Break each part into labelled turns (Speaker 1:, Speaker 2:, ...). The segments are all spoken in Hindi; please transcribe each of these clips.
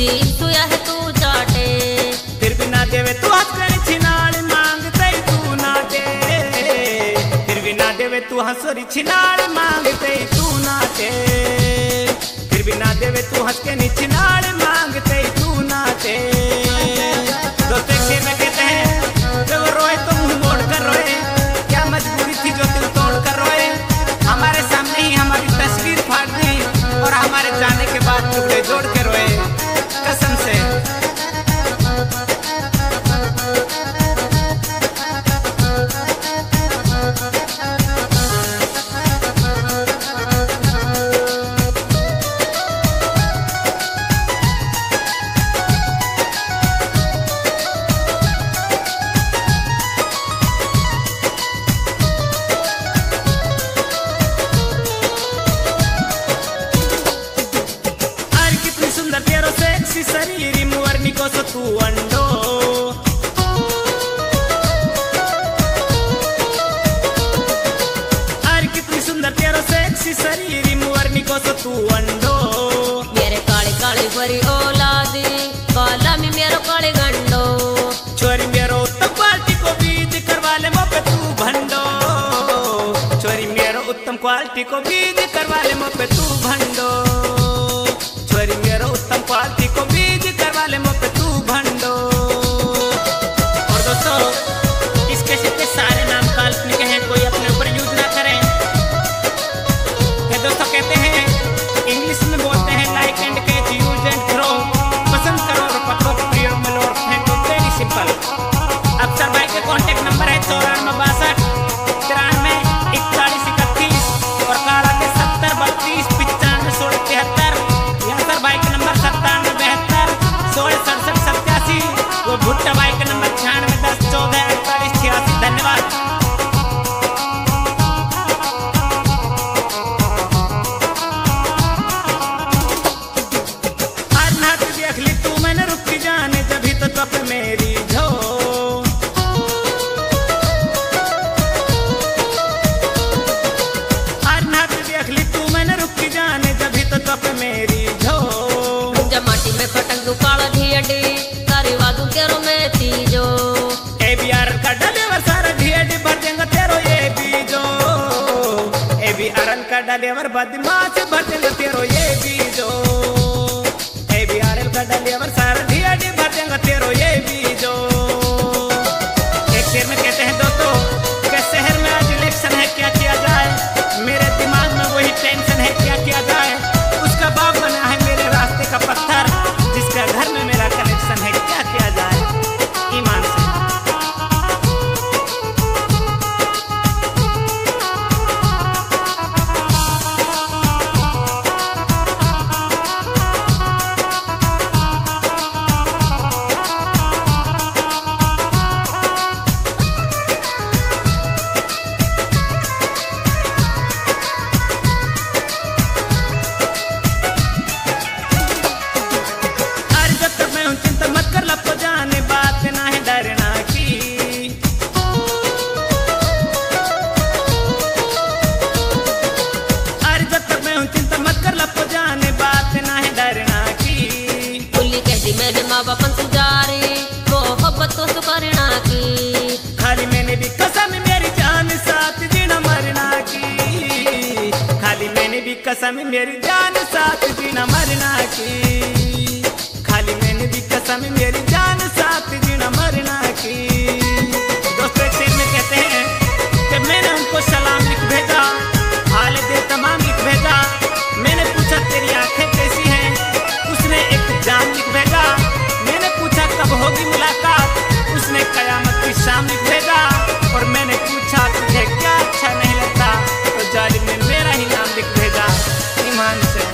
Speaker 1: जी सुया है तू चाटे,
Speaker 2: फिर भी ना देवे तू हंस कर छिनाल मांगते तू ना दे, फिर भी ना देवे तू हंसरी छिनाल मांगते तू ना दे, फिर भी ना देवे तू हंस के छिनाल मांगते तू ना दे। दोस्तों एक शेर में कहते हैं जो रोए तो मुंह मोड़ कर रोए, क्या मजबूरी थी जो दिल तोड़ कर रोए, हमारे सामने ही हमारी तस्वीर फाड़ दी और हमारे जाने के बाद टुकड़े जोड़ के रोए कसम से। शरीर मुअरनी को सो तू अंडो, अरे कितनी सुंदर तेरा सेक्सी शरीर मुअरनी को सो तू अंडो,
Speaker 1: मेरे काले काले भरी औलादी काला में मेरो काले गंडो,
Speaker 2: छोरी मेरो उत्तम क्वालिटी को बीज करवा ले मो पे तू भंडो, छोरी मेरो उत्तम क्वालिटी को बीज करवा ले मो पे तू भंडो, छोरी मेरो उत्तम क्वालिटी को बीज करवा ले मो पे तू भंडो। और दोस्तों इस कैसेट के सारे नाम काल्पनिक हैं, कोई अपने ऊपर यूज ना करें। दोस्तों कहते हैं इंग्लिश में बोलते हैं like and catch use and throw, पसंद करो और पकड़ो प्रयोग में लो फेंको, वेरी सिंपल। अफसर भाई के कॉन्टेक्ट नंबर है 9462 93 41 31 और काड़ा के 70 32 95 16 73, भाई का नंबर 97 72 16 67 87, वो भुट्टा भाई का नंबर 96 10 14 48 86। धन्यवाद। आज नाच देख ली तू मैंने रुक की जाने जभी तो तप मेरी झो, आज नाच देख ली तू मैंने रुक की जाने जभी तो तप मेरी
Speaker 1: माटी में खटक दू काला ढियडी तारी वादू केरो में तीजो,
Speaker 2: ए बियार का डलेवर सारा ढियडी भर देंगे तेरो ये बीजो, ए बियार का डलेवर बदमाश भर देंगे तेरो ये बीजो, ए बियार का डलेवर सारा ढियडी भर देंगे तेरो ये बीजो। एक शेर में कहते हैं दोस्तों कि शहर में आज इलेक्शन है क्या किया जाए, मेरे दिमाग में वही टेंशन है क्या किया जाए, उसका बाप बना है मेरे रास्ते का पत्थर, जिसका घर में मेरा कनेक्शन है क्या किया जाए ईमान से।
Speaker 1: मैंने माँ बापन सुजारी मोहब्बत तो करना की,
Speaker 2: खाली मैंने भी कसम मेरी जान साथ जीना मरना की, खाली मैंने भी कसम मेरी जान साथ जीना मरना की, खाली मैंने भी कसम मेरी जान साथ जीना मरना की। दोस्तों एक शेर में कहते हैं कि मैंने उनको सलाम लिख भेजा, हाल दिल तमाम लिख भेजा, मैंने पूछा तेरी आंखें कैसी हैं, उसने एक जान लिख भेजा, मैंने पूछा कब होगी मुलाकात, उसने कयामत की शाम लिख भेजा, और मैंने पूछा तुझे क्या अच्छा नहीं लगता, तो जालिम ने मेरा ही नाम लिख भेजा ईमान से।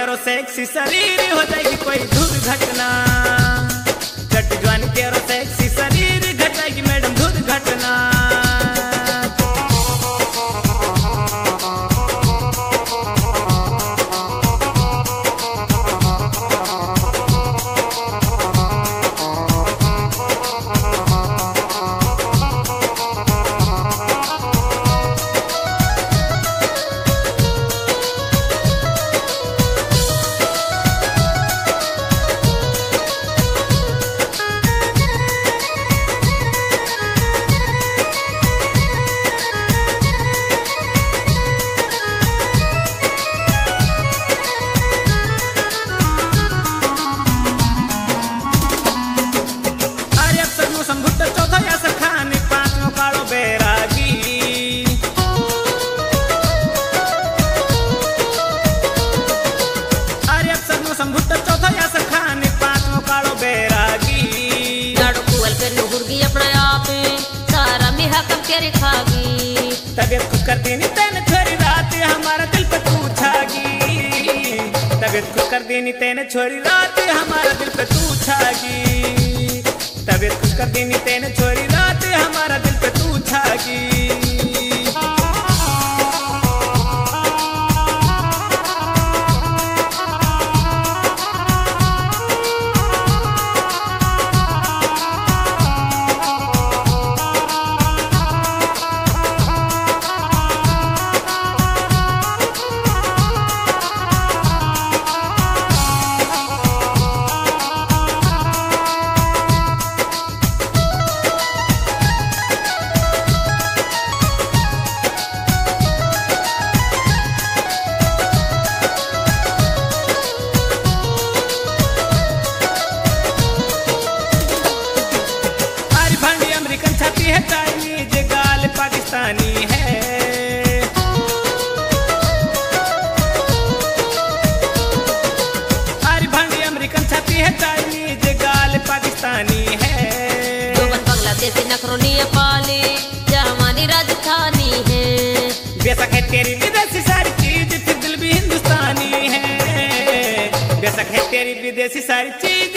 Speaker 2: तेरो सेक्सी शरीर हो जाएगी कोई दुर्घटना। चट जवानी तेरो सेक्सी शरीर घट जाएगी मैडम दुर्घटना। तबियत खुद कर देनी तेने छोरी रात हमारा दिल पे तू छागी। तबियत खुद कर देनी तेने छोरी रात हमारा दिल पे तू छागी। तबियत खुद कर देनी तेने छोरी रात हमारा दिल पे तू छागी। चाइनीज गाल पाकिस्तानी है। अरे भांडी अमेरिकन छाती है चाइनीज गाल पाकिस्तानी है।
Speaker 1: बांग्लादेशी नखरो नेपाली जर्मनी राजस्थानी है।
Speaker 2: बेशक है तेरी विदेशी सारी चीज फिर दिल भी हिंदुस्तानी है। बेशक है तेरी विदेशी सारी चीज